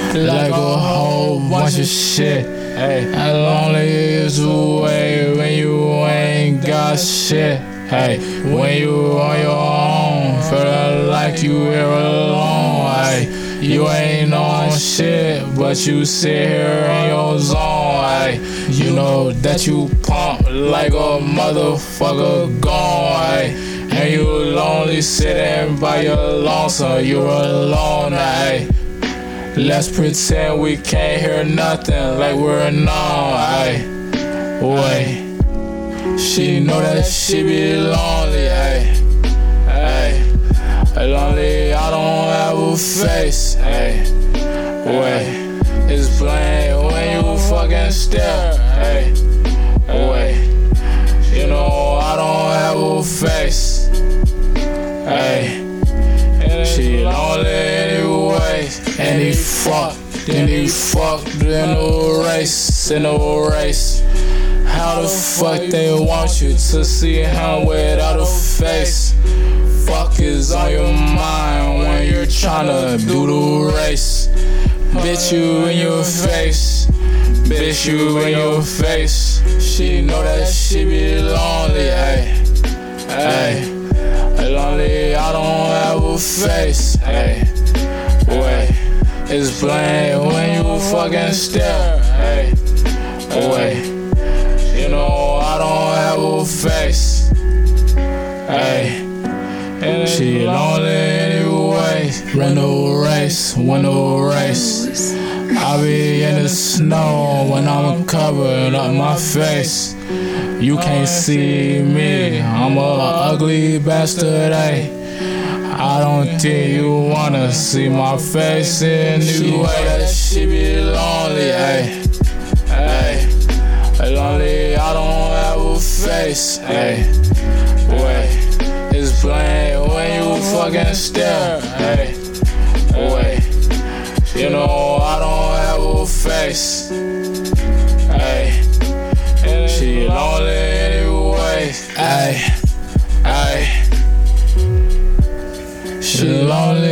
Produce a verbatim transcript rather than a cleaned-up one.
like a whole bunch of shit. Hey, and lonely is the way when you ain't got shit. Hey, when you on your own, feeling like you here alone. Hey, you ain't on shit, but you sit here in your zone. Hey, you know that you pump like a motherfucker gone. Hey, and you lonely sitting by your lonesome, you're alone. Hey, let's pretend we can't hear nothing like we're numb. Hey, wait. She know that she be lonely, ayy, ayy, lonely, I don't have a face, ayy, wait, it's blank when you fucking stare, ayy, wait, you know I don't have a face, ayy, she lonely anyway, and he fucked, and he fucked in a race, in a race. How the fuck they want you to see him without a face? Fuck is on your mind when you're tryna do the race. Bitch, you in your face. Bitch, you in your face. She know that she be lonely, ayy, ayy, lonely, I don't have a face, ayy, wait, it's blank when you fucking stare, ayy, wait. You know I don't have a face, ayy, she lonely anyway. Run no race, win no race. I be in the snow when I'm covering up my face. You can't see me, I'm a ugly bastard, ayy. I don't think you wanna see my face anyway. She be lonely, ayy, ayy. Lonely, I don't have a face, ayy, wait, it's blank when you fucking stare, ayy, wait, you know I don't have a face, ayy, she lonely anyway, ayy, ayy, she lonely